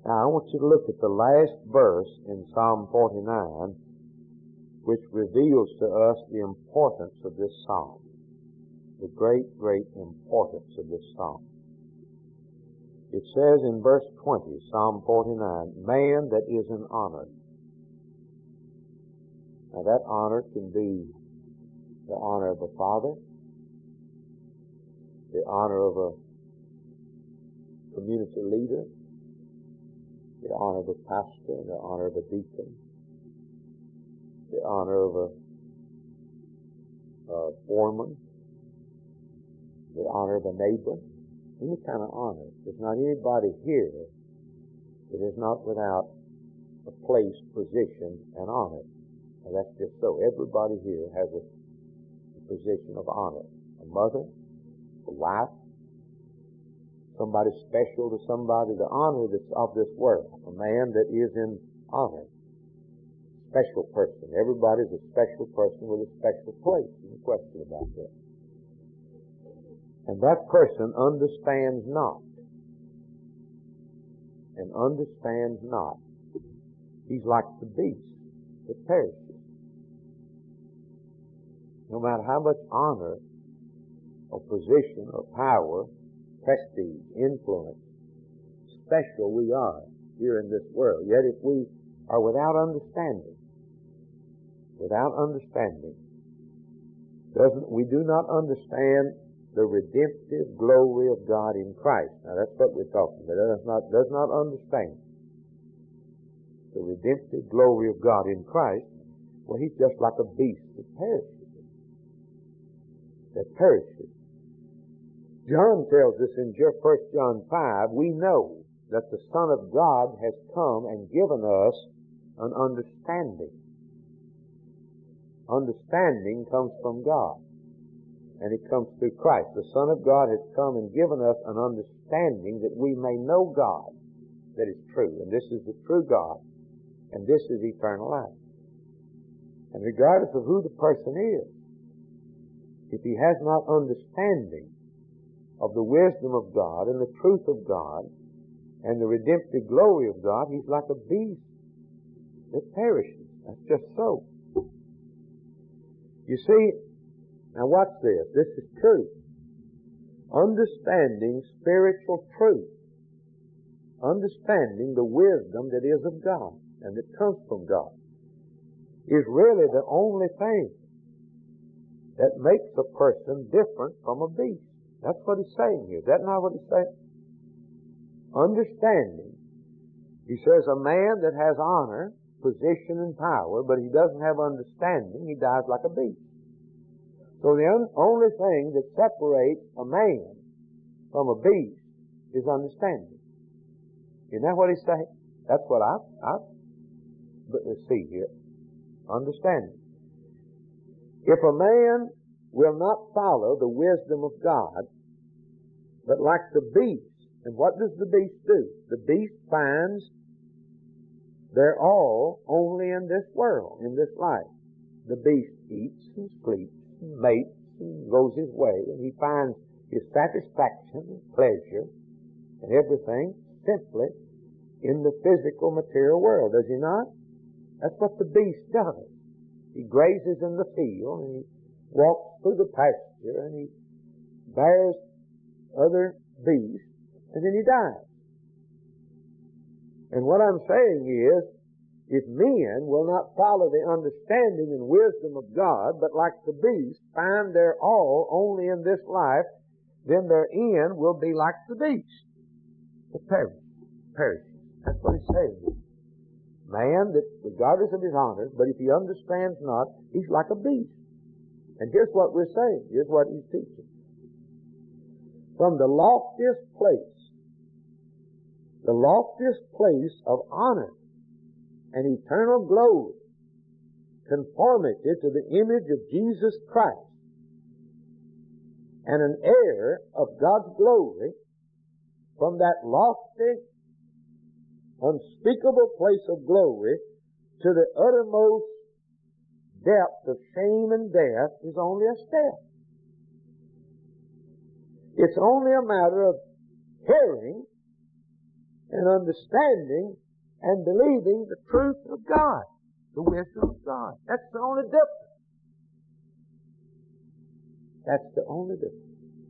Now I want you to look at the last verse in Psalm 49, which reveals to us the importance of this psalm. The great, great importance of this psalm. It says in verse 20, Psalm 49, man that is in honor. Now that honor can be the honor of a father, the honor of a community leader, the honor of a pastor, the honor of a deacon, the honor of a foreman, the honor of a neighbor, any kind of honor. There's not anybody here that is not without a place, position, and honor. And that's just so. Everybody here has a position of honor. A mother, a wife, somebody special to somebody, the honor that's of this world. A man that is in honor. Special person. Everybody's a special person with a special place. No question about that. And that person understands not. And understands not. He's like the beast that perishes. No matter how much honor or position or power, prestige, influence, special we are here in this world, yet if we are without understanding, we do not understand the redemptive glory of God in Christ. Now that's what we're talking about. Does not understand the redemptive glory of God in Christ. Well, he's just like a beast that perishes. John tells us in 1 John 5, we know that the Son of God has come and given us an understanding. Understanding comes from God, and it comes through Christ. The Son of God has come and given us an understanding that we may know God that is true, and this is the true God, and this is eternal life. And regardless of who the person is, if he has not understanding of the wisdom of God and the truth of God and the redemptive glory of God, he's like a beast that perishes. That's just so. You see, now watch this. This is truth. Understanding spiritual truth. Understanding the wisdom that is of God and that comes from God is really the only thing that makes a person different from a beast. That's what he's saying here. Is that not what he's saying? Understanding. He says a man that has honor, position, and power, but he doesn't have understanding, he dies like a beast. So the only thing that separates a man from a beast is understanding. Isn't that what he's saying? That's what I see here. Understanding. If a man will not follow the wisdom of God, but like the beast, and what does the beast do? The beast finds their all only in this world, in this life. The beast eats and sleeps and mates and goes his way, and he finds his satisfaction and pleasure and everything simply in the physical material world, does he not? That's what the beast does. He grazes in the field, and he walks through the pasture, and he bears other beasts, and then he dies. And what I'm saying is, if men will not follow the understanding and wisdom of God, but like the beast, find their all only in this life, then their end will be like the beast. It perishes. That's what he's saying. Man that, regardless of his honor, but if he understands not, he's like a beast. And here's what we're saying. Here's what he's teaching. From the loftiest place of honor and eternal glory, conformity to the image of Jesus Christ, and an heir of God's glory, from that lofty, unspeakable place of glory to the uttermost depth of shame and death is only a step. It's only a matter of hearing and understanding and believing the truth of God, the wisdom of God. That's the only difference. That's the only difference.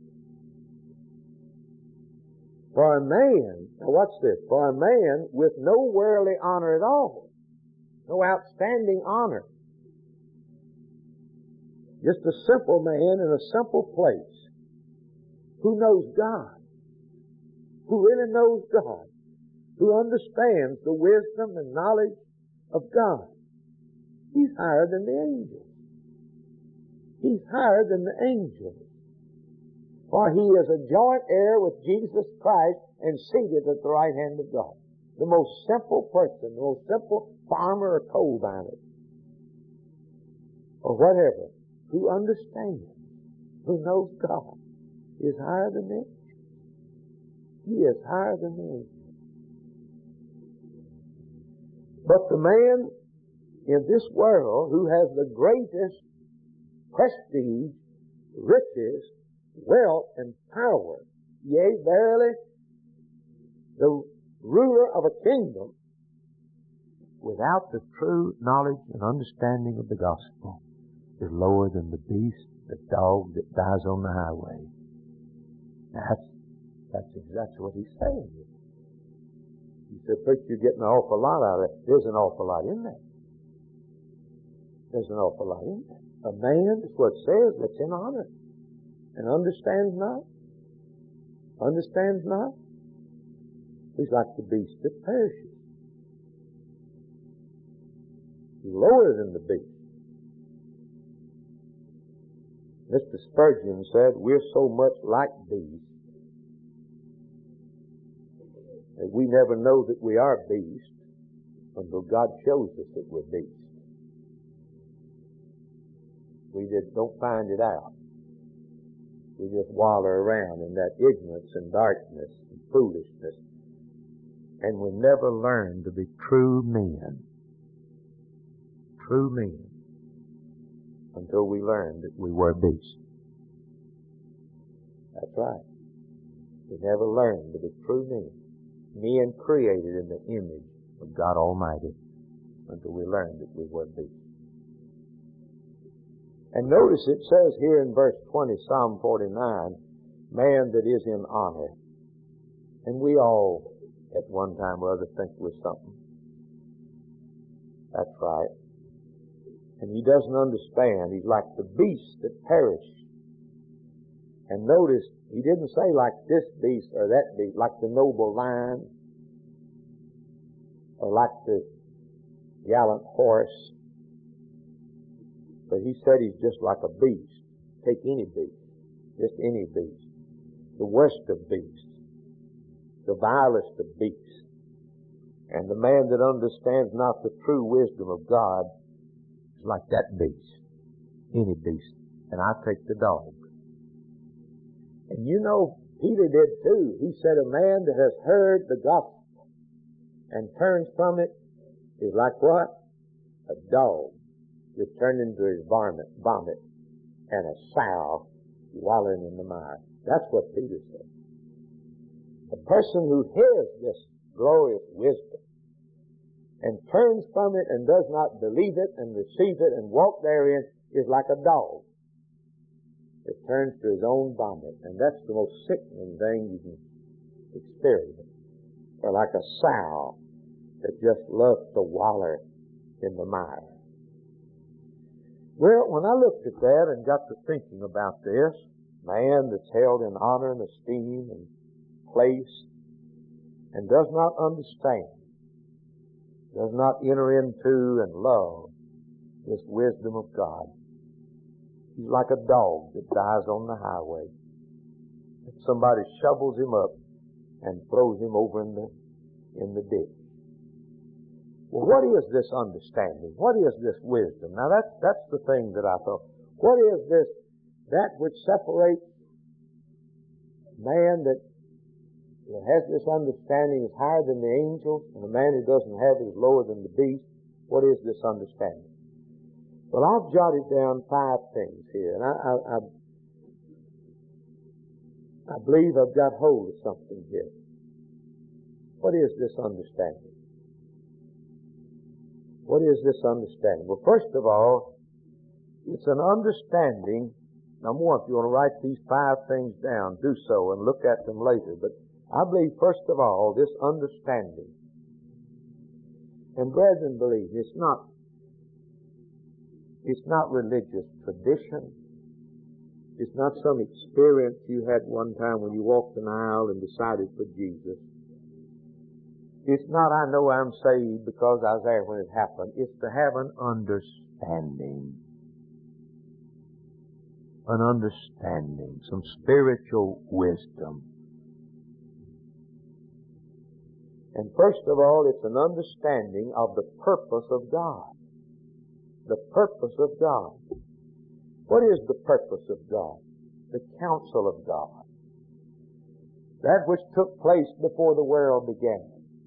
For a man, now watch this, for a man with no worldly honor at all, no outstanding honor, just a simple man in a simple place who knows God, who really knows God, who understands the wisdom and knowledge of God, he's higher than the angels. He's higher than the angels. For he is a joint heir with Jesus Christ and seated at the right hand of God. The most simple person, the most simple farmer or coal miner, or whatever, who understands, who knows God, is higher than the angels. He is higher than the angels. But the man in this world who has the greatest prestige, riches, wealth, and power, yea, verily, the ruler of a kingdom, without the true knowledge and understanding of the gospel, is lower than the beast, the dog that dies on the highway. That's what he's saying. He said, "Preacher, you're getting an awful lot out of it." There's an awful lot in that. There's an awful lot in that. A man, that's what it says, that's in honor and understands not. Understands not. He's like the beast that perishes. He's lower than the beast. Mr. Spurgeon said, "We're so much like beasts that we never know that we are beasts until God shows us that we're beasts. We just don't find it out. We just waller around in that ignorance and darkness and foolishness, and we never learn to be true men. True men. Until we learn that we were beasts." That's right. We never learn to be true men. Men created in the image of God Almighty, until we learn that we were beasts. And notice it says here in verse 20, Psalm 49, man that is in honor. And we all, at one time or other, think we're something. That's right. And he doesn't understand. He's like the beasts that perish. And notice, he didn't say like this beast or that beast, like the noble lion, or like the gallant horse. But he said he's just like a beast. Take any beast. Just any beast. The worst of beasts. The vilest of beasts. And the man that understands not the true wisdom of God is like that beast. Any beast. And I take the dog. And you know, Peter did too. He said a man that has heard the gospel and turns from it is like what? A dog returned into his vomit and a sow wallowing in the mire. That's what Peter said. A person who hears this glorious wisdom and turns from it and does not believe it and receive it and walk therein is like a dog that turns to his own vomit. And that's the most sickening thing you can experience. Or like a sow that just loves to waller in the mire. Well, when I looked at that and got to thinking about this, man that's held in honor and esteem and place and does not understand, does not enter into and love this wisdom of God, he's like a dog that dies on the highway. Somebody shovels him up and throws him over in the ditch. Well, what is this understanding? What is this wisdom? Now that's the thing that I thought. What is this, that which separates man that has this understanding is higher than the angels, and the man who doesn't have it is lower than the beast? What is this understanding? Well, I've jotted down 5 things here, and I believe I've got hold of something here. What is this understanding? What is this understanding? Well, first of all, it's an understanding. Number one, if you want to write these 5 things down, do so and look at them later. But I believe, first of all, this understanding. And brethren, believe, it's not religious tradition. It's not some experience you had one time when you walked an aisle and decided for Jesus. It's not, I know I'm saved because I was there when it happened. It's to have an understanding. An understanding, some spiritual wisdom. And first of all, it's an understanding of the purpose of God. The purpose of God. What is the purpose of God? The counsel of God. That which took place before the world began.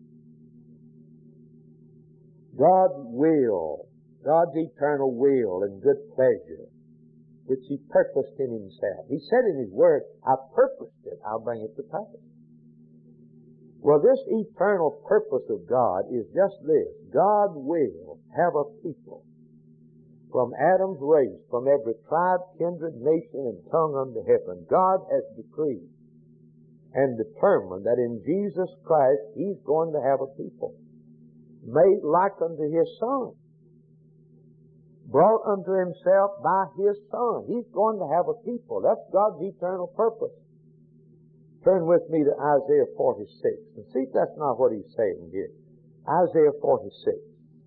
God's will, God's eternal will and good pleasure, which He purposed in Himself. He said in His Word, I purposed it, I'll bring it to pass. Well, this eternal purpose of God is just this. God will have a people from Adam's race, from every tribe, kindred, nation, and tongue under heaven. God has decreed and determined that in Jesus Christ He's going to have a people made like unto His Son, brought unto Himself by His Son. He's going to have a people. That's God's eternal purpose. Turn with me to Isaiah 46 and see if that's not what He's saying here. Isaiah 46.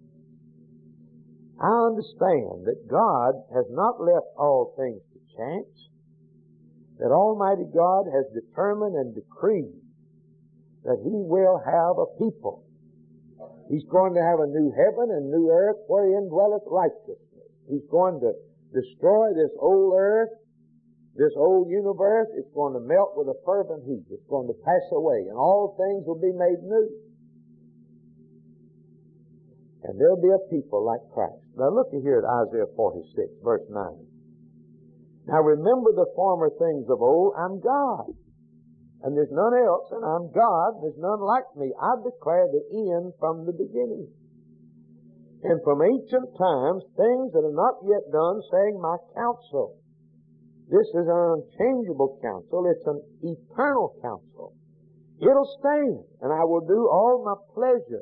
I understand that God has not left all things to chance, that Almighty God has determined and decreed that He will have a people. He's going to have a new heaven and new earth wherein dwelleth righteousness. He's going to destroy this old earth, this old universe. It's going to melt with a fervent heat. It's going to pass away, and all things will be made new. And there'll be a people like Christ. Now look here at Isaiah 46, verse 9. Now remember the former things of old. I'm God, and there's none else, and I'm God, and there's none like me. I declare the end from the beginning. And from ancient times, things that are not yet done, saying, my counsel. This is an unchangeable counsel. It's an eternal counsel. It'll stand, and I will do all my pleasure.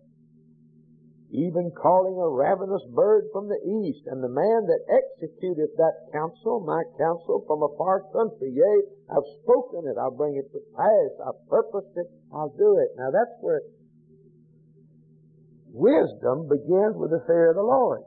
Even calling a ravenous bird from the east, and the man that executeth that counsel, my counsel from a far country. Yea, I've spoken it, I'll bring it to pass, I've purposed it, I'll do it. Now that's where wisdom begins with the fear of the Lord.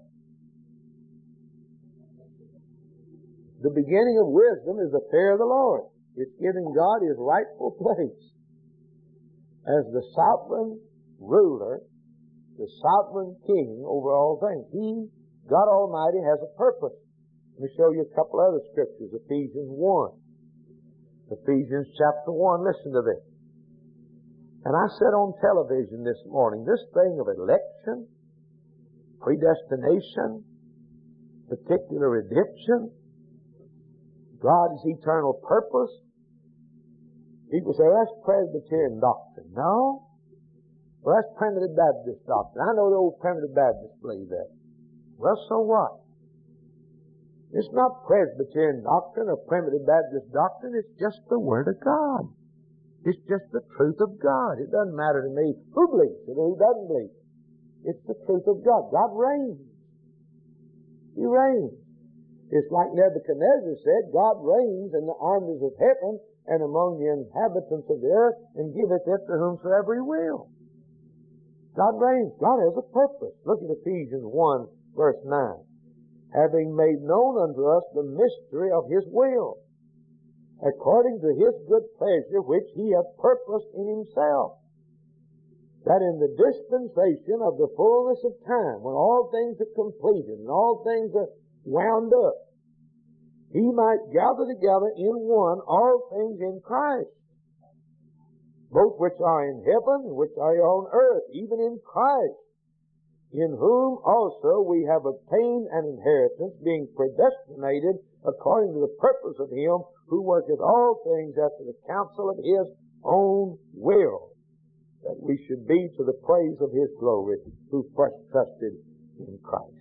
The beginning of wisdom is the fear of the Lord. It's giving God His rightful place as the sovereign ruler, the sovereign king over all things. He, God Almighty, has a purpose. Let me show you a couple other scriptures. Ephesians 1. Ephesians chapter 1. Listen to this. And I said on television this morning, this thing of election, predestination, particular redemption, God's eternal purpose. People say, well, that's Presbyterian doctrine. No. Well, that's Primitive Baptist doctrine. I know the old Primitive Baptists believe that. Well, so what? It's not Presbyterian doctrine or Primitive Baptist doctrine. It's just the Word of God. It's just the truth of God. It doesn't matter to me who believes it or who doesn't believe it. It's the truth of God. God reigns. He reigns. It's like Nebuchadnezzar said, God reigns in the armies of heaven and among the inhabitants of the earth, and giveth it to whomsoever He will. God reigns. God has a purpose. Look at Ephesians 1, verse 9. Having made known unto us the mystery of His will, according to His good pleasure, which He hath purposed in Himself, that in the dispensation of the fullness of time, when all things are completed and all things are wound up, He might gather together in one all things in Christ, both which are in heaven and which are on earth, even in Christ, in whom also we have obtained an inheritance, being predestinated according to the purpose of Him who worketh all things after the counsel of His own will, that we should be to the praise of His glory who first trusted in Christ.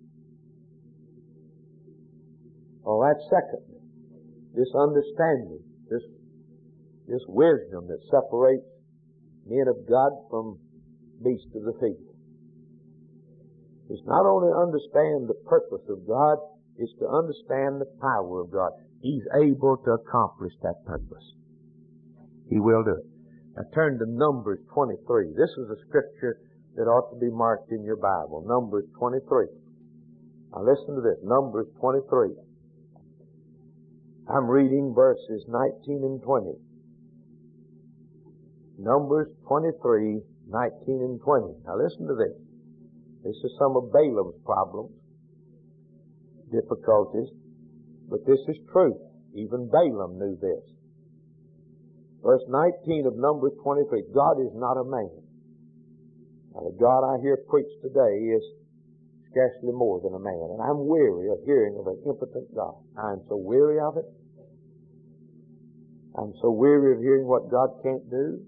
Oh, that's secondly, this understanding, this wisdom that separates men of God from beasts of the field. It's not only to understand the purpose of God, it's to understand the power of God. He's able to accomplish that purpose. He will do it. Now turn to Numbers 23. This is a scripture that ought to be marked in your Bible. Numbers 23. Now listen to this. Numbers 23. I'm reading verses 19 and 20. Numbers 23, 19 and 20. Now listen to this. This is some of Balaam's problems, difficulties, but this is truth. Even Balaam knew this. Verse 19 of Numbers 23, God is not a man. Now the God I hear preached today is scarcely more than a man, and I'm weary of hearing of an impotent God. I'm so weary of it. I'm so weary of hearing what God can't do.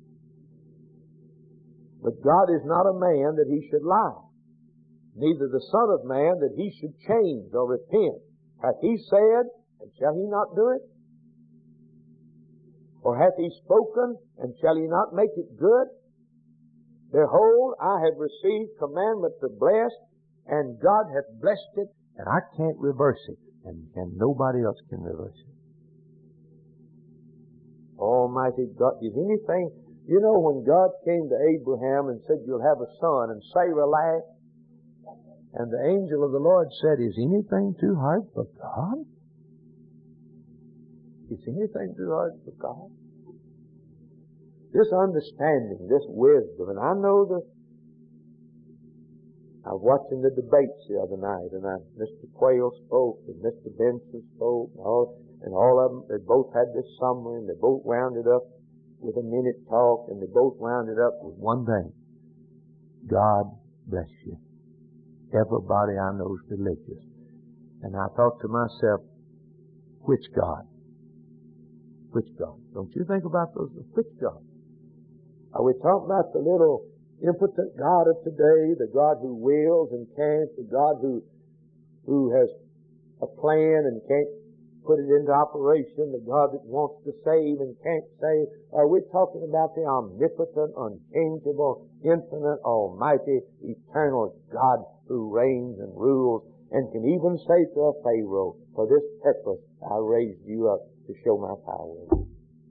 But God is not a man that He should lie, neither the Son of Man that He should change or repent. Hath He said, and shall He not do it? Or hath He spoken, and shall He not make it good? Behold, I have received commandment to bless, and God hath blessed it, and I can't reverse it, and nobody else can reverse it. Almighty God, is anything... You know, when God came to Abraham and said, you'll have a son, and Sarah laughed, and the angel of the Lord said, is anything too hard for God? Is anything too hard for God? This understanding, this wisdom, and I know that I was watching the debates the other night, and Mr. Quayle spoke, and Mr. Benson spoke, and all of them, they both had this summary, and they both wound it up with a minute talk, and they both wound it up with one thing. God bless you. Everybody I know is religious. And I thought to myself, which God? Which God? Don't you think about those? Which God? Are we talking about the little impotent God of today, the God who wills and can't, the God who has a plan and can't put it into operation, the God that wants to save and can't save? Are we talking about the omnipotent, unchangeable, infinite, almighty, eternal God who reigns and rules and can even say to a Pharaoh, for this purpose I raised you up to show my power?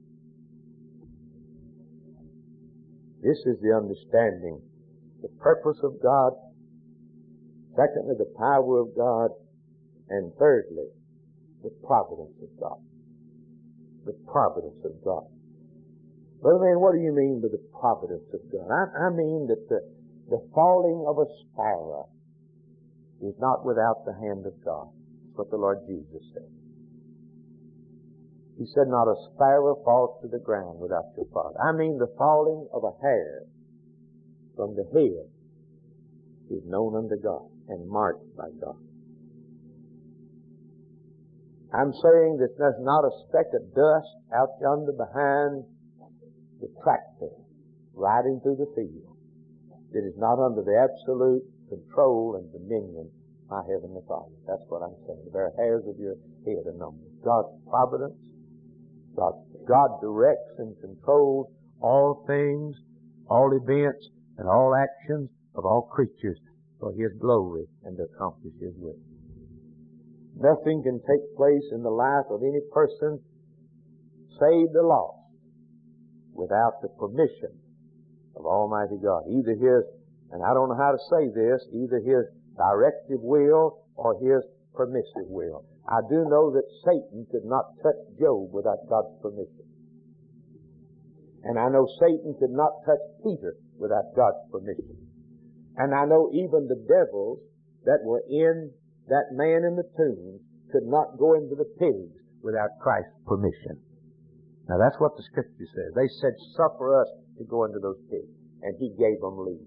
This is the understanding, the purpose of God, secondly, the power of God, and thirdly, the providence of God. The providence of God. Brother man, what do you mean by the providence of God? I mean that the falling of a sparrow is not without the hand of God. That's what the Lord Jesus said. He said, not a sparrow falls to the ground without your Father. I mean the falling of a hair from the head is known unto God and marked by God. I'm saying that there's not a speck of dust out yonder behind the tractor riding through the field that is not under the absolute control and dominion of my Heavenly Father. That's what I'm saying. The very hairs of your head are numbered. God's providence, God directs and controls all things, all events, and all actions of all creatures for His glory and to accomplish His will. Nothing can take place in the life of any person, saved or lost, without the permission of Almighty God. Either His, and I don't know how to say this, either His directive will or His permissive will. I do know that Satan could not touch Job without God's permission. And I know Satan could not touch Peter without God's permission. And I know even the devils that were in that man in the tomb could not go into the pigs without Christ's permission. Now that's what the Scripture says. They said, suffer us to go into those pigs. And He gave them leave.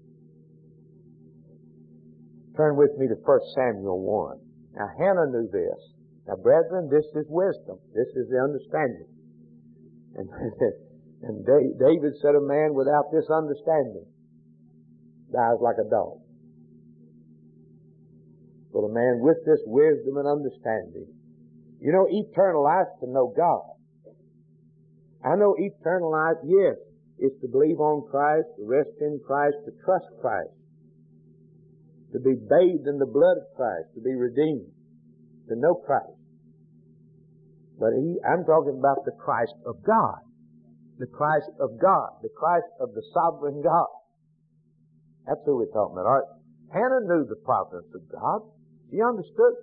Turn with me to 1 Samuel 1. Now Hannah knew this. Now brethren, this is wisdom. This is the understanding. And David said, a man without this understanding dies like a dog. But a man with this wisdom and understanding, you know, eternal life is to know God. I know eternal life, yes, is to believe on Christ, to rest in Christ, to trust Christ, to be bathed in the blood of Christ, to be redeemed, to know Christ. But I'm talking about the Christ of God. The Christ of God. The Christ of the sovereign God. That's who we're talking about. All right. Hannah knew the providence of God. She understood.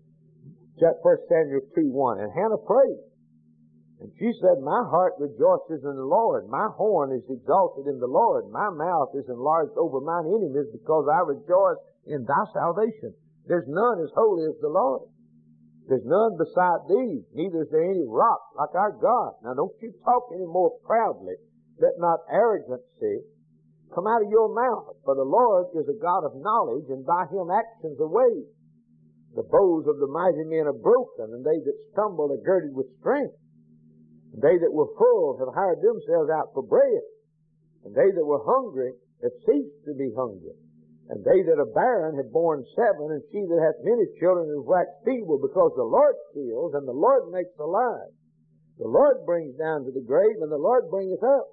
1 Samuel 2:1. And Hannah prayed. And she said, my heart rejoices in the Lord. My horn is exalted in the Lord. My mouth is enlarged over mine enemies, because I rejoice in thy salvation. There's none as holy as the Lord. There's none beside thee, neither is there any rock like our God. Now don't you talk any more proudly. Let not arrogancy come out of your mouth. For the Lord is a God of knowledge, and by him actions are weighed. The bows of the mighty men are broken, and they that stumble are girded with strength. And they that were full have hired themselves out for bread. And they that were hungry have ceased to be hungry. And they that are barren have borne 7, and she that hath many children is waxed feeble, because the Lord kills, and the Lord makes alive. The Lord brings down to the grave, and the Lord bringeth up.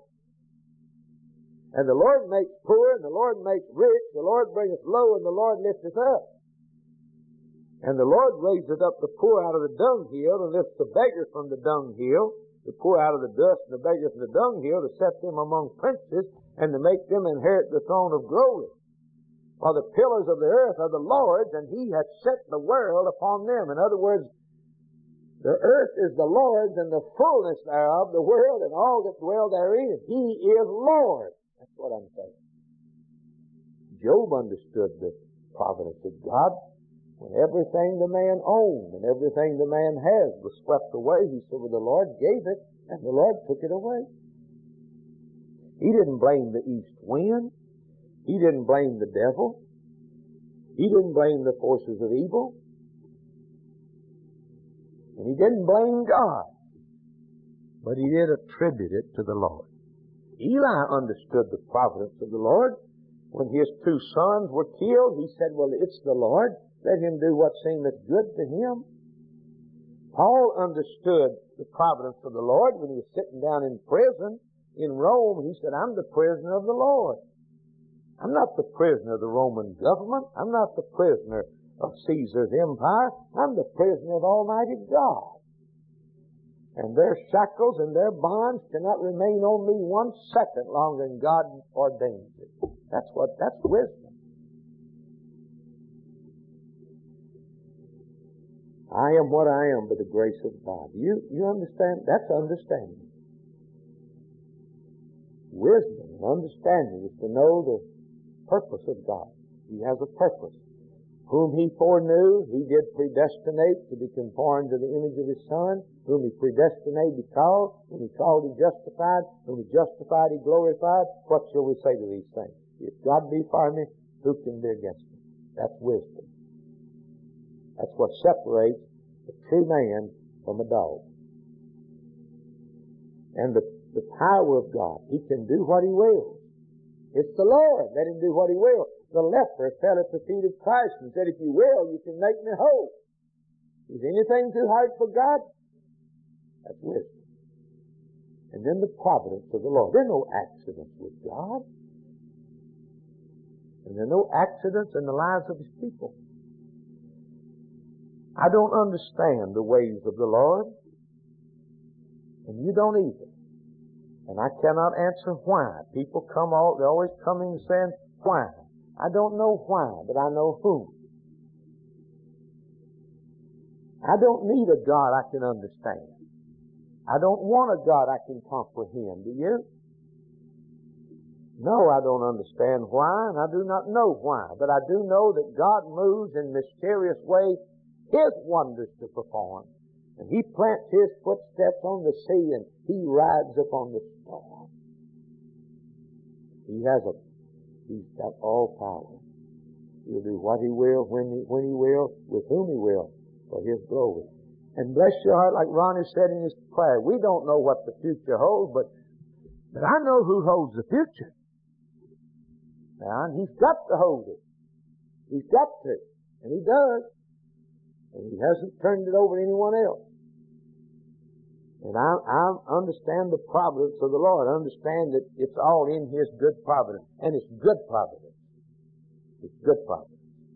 And the Lord makes poor, and the Lord makes rich. The Lord bringeth low, and the Lord lifteth up. And the Lord raiseth up the poor out of the dunghill, and lifts the beggar from the dunghill, the poor out of the dust, and the beggar from the dunghill, to set them among princes, and to make them inherit the throne of glory. For the pillars of the earth are the Lord's, and he hath set the world upon them. In other words, the earth is the Lord's, and the fullness thereof, the world and all that dwell therein. He is Lord. That's what I'm saying. Job understood the providence of God. When everything the man owned and everything the man has was swept away, he said, well, the Lord gave it, and the Lord took it away. He didn't blame the east wind. He didn't blame the devil. He didn't blame the forces of evil. And he didn't blame God. But he did attribute it to the Lord. Eli understood the providence of the Lord. When his 2 sons were killed, he said, well, it's the Lord. Let him do what seemeth good to him. Paul understood the providence of the Lord when he was sitting down in prison in Rome. He said, I'm the prisoner of the Lord. I'm not the prisoner of the Roman government. I'm not the prisoner of Caesar's empire. I'm the prisoner of Almighty God. And their shackles and their bonds cannot remain on me 1 second longer than God ordains it. That's wisdom. I am what I am by the grace of God. You understand? That's understanding. Wisdom and understanding is to know the purpose of God. He has a purpose. Whom he foreknew, he did predestinate to be conformed to the image of his Son. Whom he predestinated, he called. Whom he called, he justified. Whom he justified, he glorified. What shall we say to these things? If God be for me, who can be against me? That's wisdom. That's what separates a true man from a dog. And the power of God. He can do what he wills. It's the Lord. Let him do what he will. The leper fell at the feet of Christ and said, if you will, you can make me whole. Is anything too hard for God? That's wisdom. And then the providence of the Lord. There are no accidents with God. And there are no accidents in the lives of his people. I don't understand the ways of the Lord. And you don't either. And I cannot answer why. People they're always coming and saying, why? I don't know why, but I know whom. I don't need a God I can understand. I don't want a God I can comprehend. Do you? No, I don't understand why, and I do not know why. But I do know that God moves in mysterious ways his wonders to perform. And he plants his footsteps on the sea, and he rides upon the storm. He's got all power. He'll do what he will, when he will, with whom he will, for his glory. And bless your heart, like Ronnie said in his prayer, we don't know what the future holds, but But I know who holds the future. And He's got to hold it. He's got to. And He does. And He hasn't turned it over to anyone else. And I understand the providence of the Lord. I understand that it's all in His good providence. And it's good providence. It's good providence.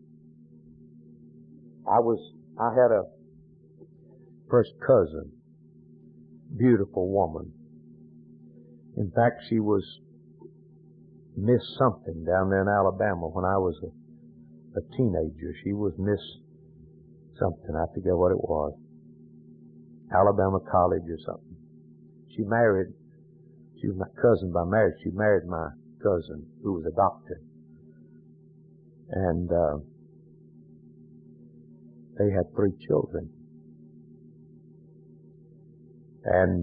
I had a first cousin, beautiful woman. In fact, she was Miss something down there in Alabama when I was a teenager. She was Miss something. I forget what it was. Alabama College or something. She was my cousin by marriage. She married my cousin who was a doctor. And they had 3 children. And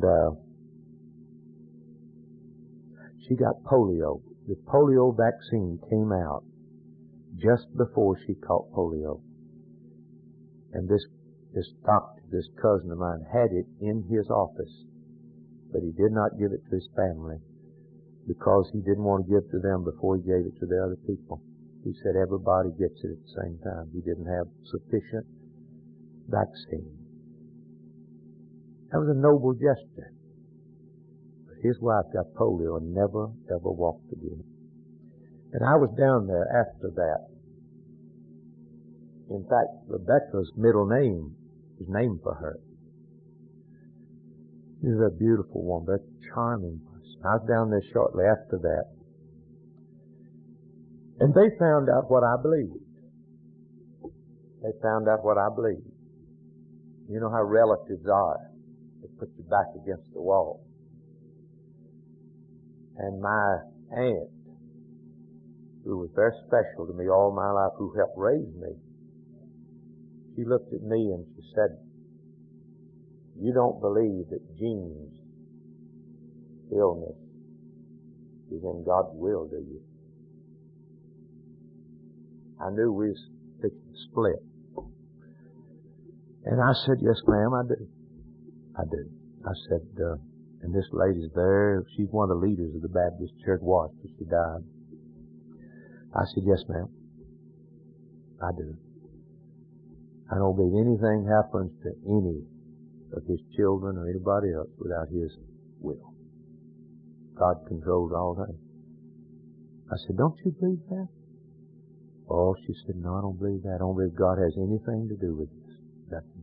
she got polio. The polio vaccine came out just before she caught polio. And this doctor, this cousin of mine, had it in his office, but he did not give it to his family because he didn't want to give to them before he gave it to the other people. He said everybody gets it at the same time. He didn't have sufficient vaccine. That was a noble gesture. But his wife got polio and never, ever walked again. And I was down there after that. In fact, Rebecca's middle name is named for her. She was a beautiful woman, very charming person. I was down there shortly after that. And they found out what I believed. They found out what I believed. You know how relatives are. They put you back against the wall. And my aunt, who was very special to me all my life, who helped raise me, she looked at me and she said, "You don't believe that Jean's illness is in God's will, do you?" I knew we was fixing to split. And I said, "Yes, ma'am, I do. I do." I said, and this lady's there. She's one of the leaders of the Baptist Church, was till she died. I said, "Yes, ma'am, I do. I don't believe anything happens to any of His children or anybody else without His will. God controls all things." I said, "Don't you believe that?" "Oh," she said, "no, I don't believe that. I don't believe God has anything to do with this. Nothing."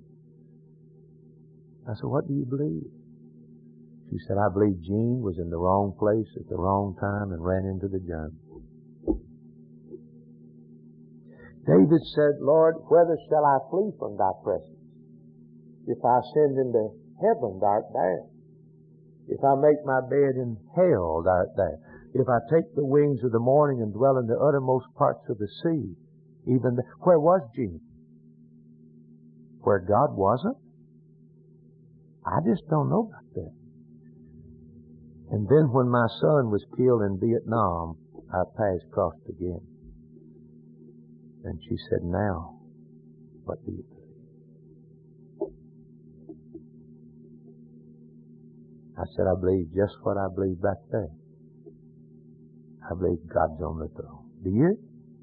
I said, "What do you believe?" She said, "I believe Jean was in the wrong place at the wrong time and ran into the jungle." David said, "Lord, whither shall I flee from Thy presence? If I ascend into heaven, Thou art there. If I make my bed in hell, Thou art there. If I take the wings of the morning and dwell in the uttermost parts of the sea, even where was Jean? Where God wasn't? I just don't know about that." And then when my son was killed in Vietnam, our paths crossed again. And she said, "Now, what do you believe?" I said, "I believe just what I believed back there. I believe God's on the throne." Do you?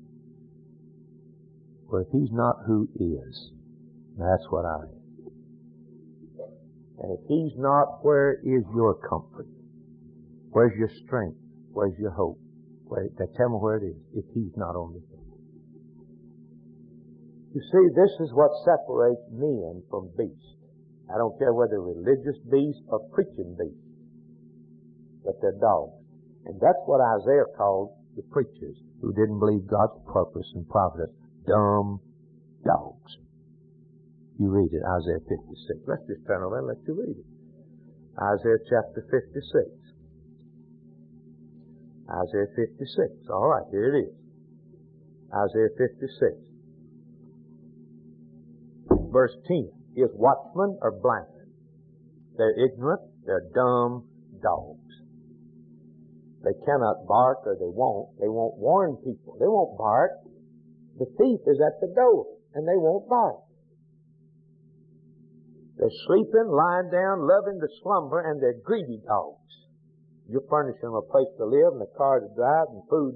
Well, if He's not, who is? That's what I am. And if He's not, where is your comfort? Where's your strength? Where's your hope? Tell me where it is, if He's not on the throne. You see, this is what separates men from beasts. I don't care whether religious beasts or preaching beasts, but they're dogs. And that's what Isaiah called the preachers who didn't believe God's purpose and providence. Dumb dogs. You read it, Isaiah 56. Let's just turn over and let you read it. Isaiah chapter 56. Isaiah 56. All right, here it is. Isaiah 56. Verse 10. His watchmen are blind. They're ignorant. They're dumb dogs. They cannot bark, or they won't. They won't warn people. They won't bark. The thief is at the door, and they won't bark. They're sleeping, lying down, loving to slumber, and they're greedy dogs. You furnish them a place to live and a car to drive and food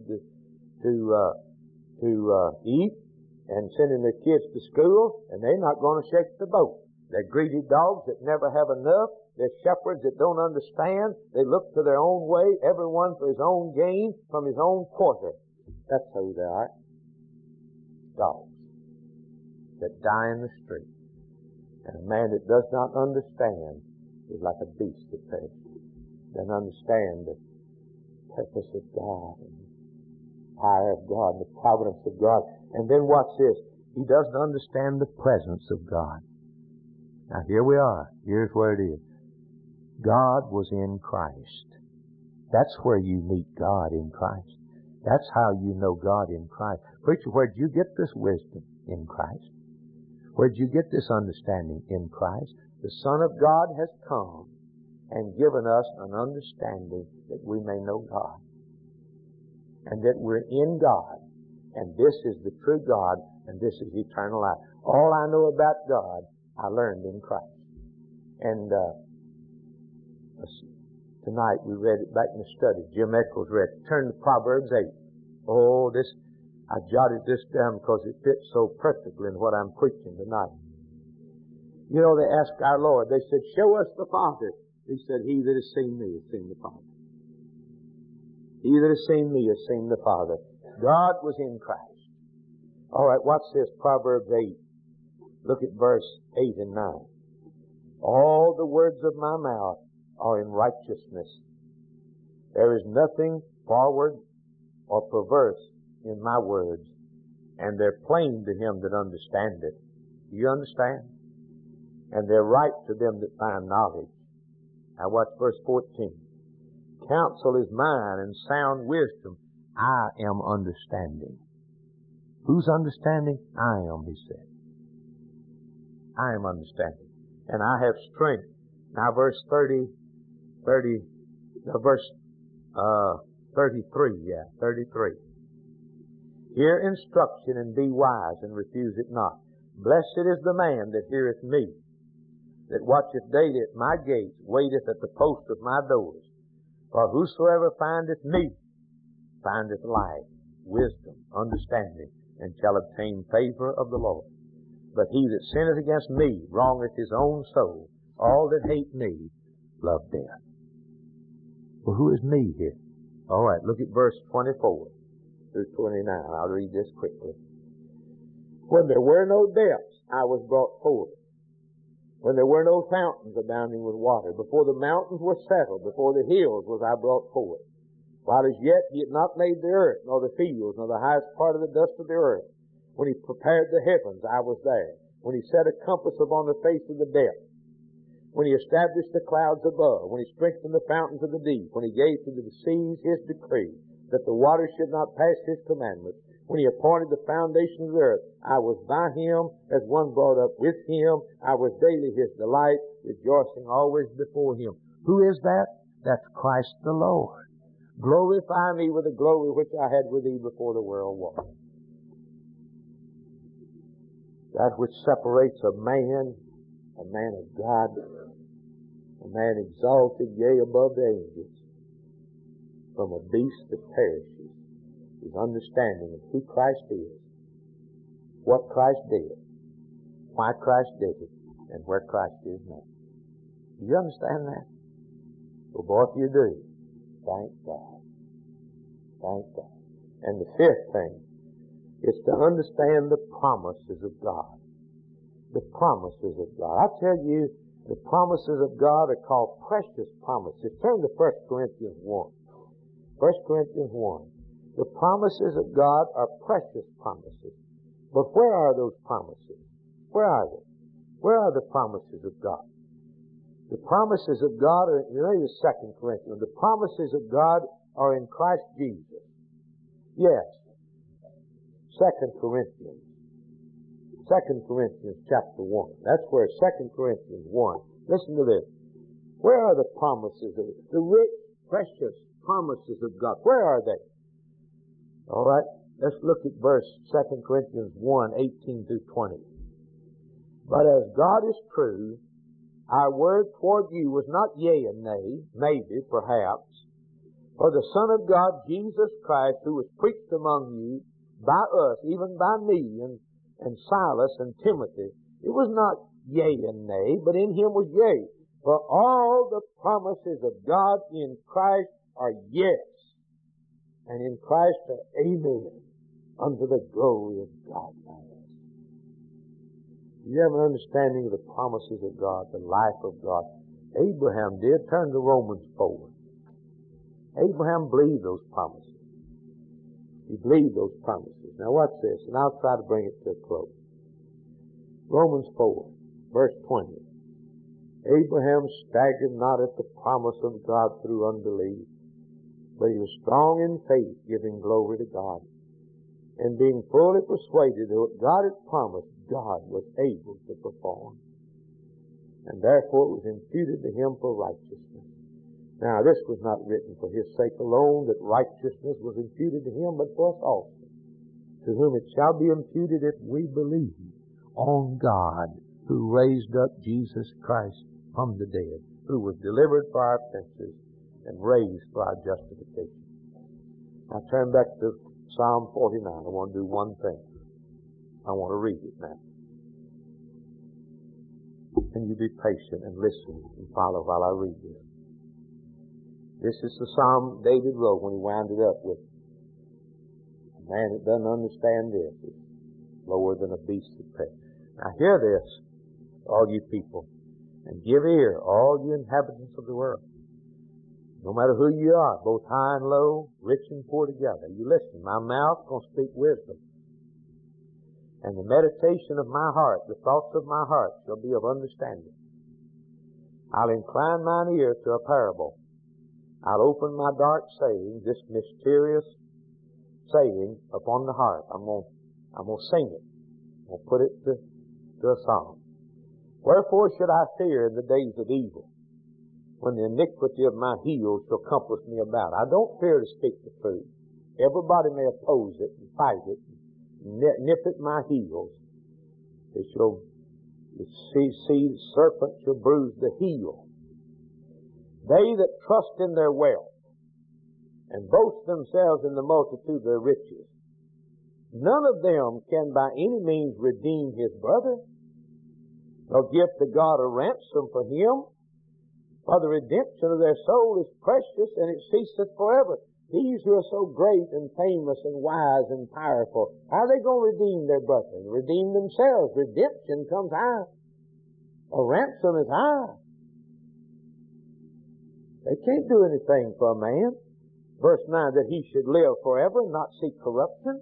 to eat and sending their kids to school, and they're not going to shake the boat. They're greedy dogs that never have enough. They're shepherds that don't understand. They look to their own way, everyone for his own gain, from his own quarter. That's who they are. Dogs that die in the street. And a man that does not understand is like a beast that perishes. Doesn't understand the purpose of God and the power of God and the providence of God. And then watch this. He doesn't understand the presence of God. Now here we are. Here's where it is. God was in Christ. That's where you meet God in Christ. That's how you know God in Christ. Preacher, where'd you get this wisdom? In Christ. Where'd you get this understanding? In Christ. The Son of God has come and given us an understanding that we may know God. And that we're in God. And this is the true God, and this is eternal life. All I know about God, I learned in Christ. And tonight we read it back in the study. Jim Eccles read it. Turn to Proverbs 8. Oh, I jotted this down because it fits so perfectly in what I'm preaching tonight. You know, they asked our Lord, they said, show us the Father. He said, he that has seen me has seen the Father. He that has seen me has seen the Father. God was in Christ. All right, watch this, Proverbs 8. Look at verse 8 and 9. All the words of my mouth are in righteousness. There is nothing forward or perverse in my words, and they're plain to him that understandeth. Do you understand? And they're right to them that find knowledge. Now watch verse 14. Counsel is mine and sound wisdom. I am understanding. Who's understanding? I am, he said. I am understanding. And I have strength. Now verse 33, 33. Hear instruction and be wise and refuse it not. Blessed is the man that heareth me, that watcheth daily at my gates, waiteth at the post of my doors. For whosoever findeth me findeth life, wisdom, understanding, and shall obtain favor of the Lord. But he that sinneth against me wrongeth his own soul. All that hate me love death. Well, who is me here? All right, look at verse 24 through 29. I'll read this quickly. When there were no depths, I was brought forth. When there were no fountains abounding with water, before the mountains were settled, before the hills was I brought forth. While as yet he had not made the earth, nor the fields, nor the highest part of the dust of the earth. When he prepared the heavens, I was there. When he set a compass upon the face of the depth. When he established the clouds above. When he strengthened the fountains of the deep. When he gave to the seas his decree, that the waters should not pass his commandments. When he appointed the foundation of the earth, I was by him as one brought up with him. I was daily his delight, rejoicing always before him. Who is that? That's Christ the Lord. Glorify me with the glory which I had with thee before the world was. That which separates a man of God, a man exalted, yea, above the angels, from a beast that perishes, is understanding of who Christ is, what Christ did, why Christ did it, and where Christ is now. Do you understand that? Well, boy, if you do, thank God. Thank God. And the fifth thing is to understand the promises of God. The promises of God. I tell you, the promises of God are called precious promises. Turn to 1 Corinthians 1. 1 Corinthians 1. The promises of God are precious promises. But where are those promises? Where are they? Where are the promises of God? The promises of God are, maybe 2 Corinthians, the promises of God are in Christ Jesus. Yes. 2 Corinthians. 2 Corinthians chapter 1. That's where 2 Corinthians 1. Listen to this. Where are the promises of the rich, precious promises of God? Where are they? All right. Let's look at verse 2 Corinthians 1, 18 through 20. But as God is true, our word toward you was not yea and nay, maybe, perhaps, For the Son of God, Jesus Christ, who was preached among you by us, even by me and Silas and Timothy, it was not yea and nay, but in him was yea. For all the promises of God in Christ are yes, and in Christ are amen, unto the glory of God. You have an understanding of the promises of God, the life of God. Abraham did. Turn to Romans 4. Abraham believed those promises. He believed those promises. Now watch this, and I'll try to bring it to a close. Romans 4, verse 20. Abraham staggered not at the promise of God through unbelief, but he was strong in faith, giving glory to God, and being fully persuaded that what God had promised, God was able to perform. And therefore it was imputed to him for righteousness. Now this was not written for his sake alone, that righteousness was imputed to him, but for us also, to whom it shall be imputed if we believe on God, who raised up Jesus Christ from the dead, who was delivered for our offenses and raised for our justification. Now turn back to Psalm 49. I want to do one thing. I want to read it now. And you be patient and listen and follow while I read this. This is the Psalm David wrote when he wound it up with, a man that doesn't understand this is lower than a beast of prey. Now hear this, all you people, and give ear, all you inhabitants of the world. No matter who you are, both high and low, rich and poor together. You listen, my mouth going to speak wisdom. And the meditation of my heart, the thoughts of my heart, shall be of understanding. I'll incline mine ear to a parable. I'll open my dark saying, this mysterious saying upon the heart. I'm going to sing it. I'm going to put it to a song. Wherefore should I fear in the days of evil, when the iniquity of my heels shall compass me about? I don't fear to speak the truth. Everybody may oppose it and fight it, nip at my heels. They shall see the serpent shall bruise the heel. They that trust in their wealth and boast themselves in the multitude of their riches, none of them can by any means redeem his brother, nor give to God a ransom for him. For the redemption of their soul is precious, and it ceaseth forever. These who are so great and famous and wise and powerful, how are they going to redeem their brethren? Redeem themselves. Redemption comes high. A ransom is high. They can't do anything for a man. Verse 9, that he should live forever and not see corruption.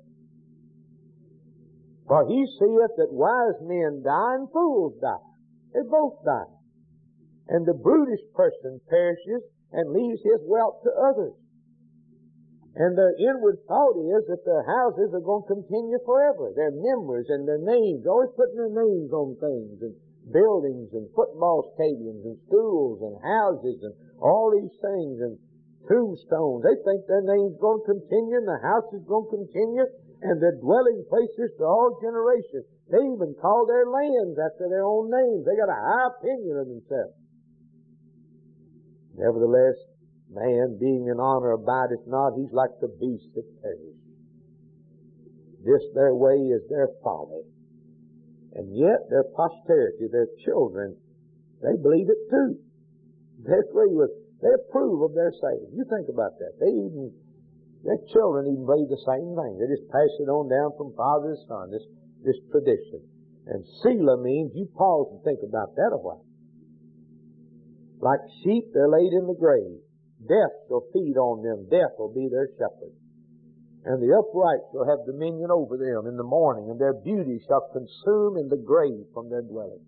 For he seeth that wise men die and fools die. They both die. And the brutish person perishes and leaves his wealth to others. And their inward thought is that their houses are going to continue forever. Their memories and their names, always putting their names on things, and buildings and football stadiums and schools and houses and all these things and tombstones. They think their name's going to continue and the house is going to continue and their dwelling places to all generations. They even call their lands after their own names. They got a high opinion of themselves. Nevertheless, man being in honor abideth not. He's like the beast that perish. This their way is their folly. And yet their posterity, their children, they believe it too. They approve of their saying. You think about that. Their children even believe the same thing. They just pass it on down from father to son, this tradition. And Selah means, you pause and think about that a while. Like sheep, they're laid in the grave. Death shall feed on them. Death will be their shepherd. And the upright shall have dominion over them in the morning, and their beauty shall consume in the grave from their dwelling.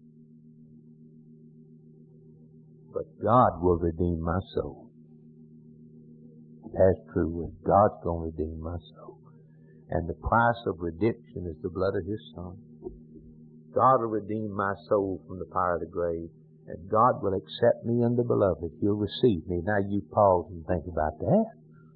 But God will redeem my soul. That's true. God's going to redeem my soul. And the price of redemption is the blood of His Son. God will redeem my soul from the fire of the grave. And God will accept me in the beloved. He'll receive me. Now you pause and think about that.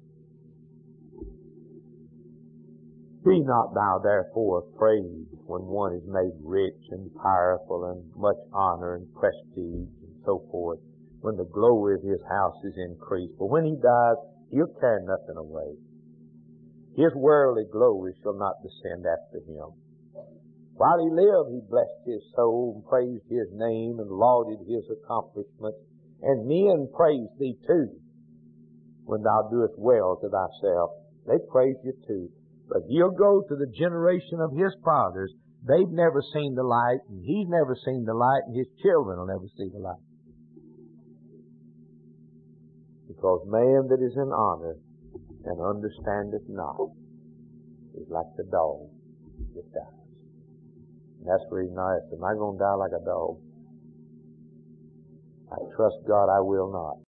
Be not thou therefore afraid when one is made rich and powerful and much honor and prestige and so forth, when the glory of his house is increased. For when he dies, He'll carry nothing away. His worldly glory shall not descend after him. While he lived, he blessed his soul and praised his name and lauded his accomplishments. And men praise thee too when thou doest well to thyself. They praise you too. But you'll go to the generation of his fathers. They've never seen the light, and he's never seen the light, and his children will never see the light. Because man that is in honor and understandeth not is like the dog that dies. And that's the reason I asked, am I going to die like a dog? I trust God I will not.